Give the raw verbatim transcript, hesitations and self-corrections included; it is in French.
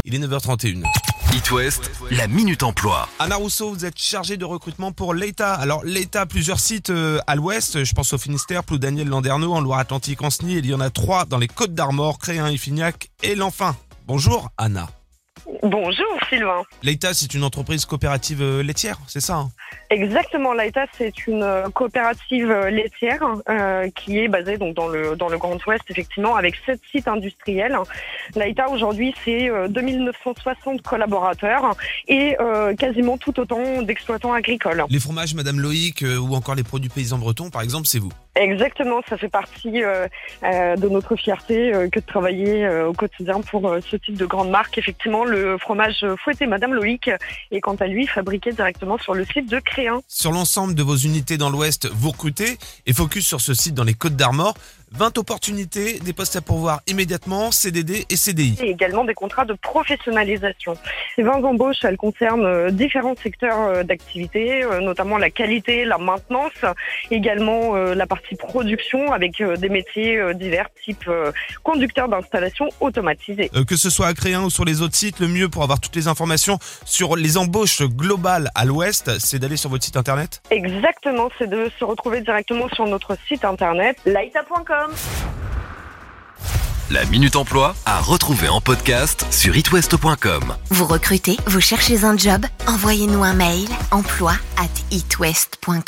Il est neuf heures trente et une. It West, la Minute Emploi. Anna Rousseau, vous êtes chargée de recrutement pour l'État. Alors l'État a plusieurs sites euh, à l'ouest, je pense au Finistère, Ploudaniel, Landerneau, en Loire-Atlantique, Ancenis. Il y en a trois dans les Côtes-d'Armor, Créhin, Iffignac et Lenfant. Bonjour Anna. Bonjour Sylvain. L'État, c'est une entreprise coopérative euh, laitière, c'est ça hein? Exactement, l'Aïta c'est une euh, coopérative euh, laitière euh, qui est basée donc dans le dans le Grand Ouest effectivement avec sept sites industriels. L'Aïta aujourd'hui c'est euh, deux mille neuf cent soixante collaborateurs et euh, quasiment tout autant d'exploitants agricoles. Les fromages Madame Loïc euh, ou encore les produits paysans bretons par exemple, c'est vous? Exactement, ça fait partie euh, euh, de notre fierté euh, que de travailler euh, au quotidien pour euh, ce type de grande marque. Effectivement, le fromage fouetté Madame Loïc est quant à lui fabriqué directement sur le site de Créhin. Sur l'ensemble de vos unités dans l'Ouest, vous recrutez et focus sur ce site dans les Côtes-d'Armor. vingt opportunités, des postes à pourvoir immédiatement, C D D et C D I. Et également des contrats de professionnalisation. Ces vingt embauches, elles concernent euh, différents secteurs euh, d'activité, euh, notamment la qualité, la maintenance, également euh, la partie production avec euh, des métiers euh, divers, type euh, conducteur d'installation automatisée. Euh, que ce soit à Créhin ou sur les autres sites, le mieux pour avoir toutes les informations sur les embauches globales à l'Ouest, c'est d'aller sur votre site internet? Exactement, c'est de se retrouver directement sur notre site internet, laïta point com. La Minute Emploi à retrouver en podcast sur it west point com. Vous recrutez, vous cherchez un job? Envoyez-nous un mail emploi arobase it west point com.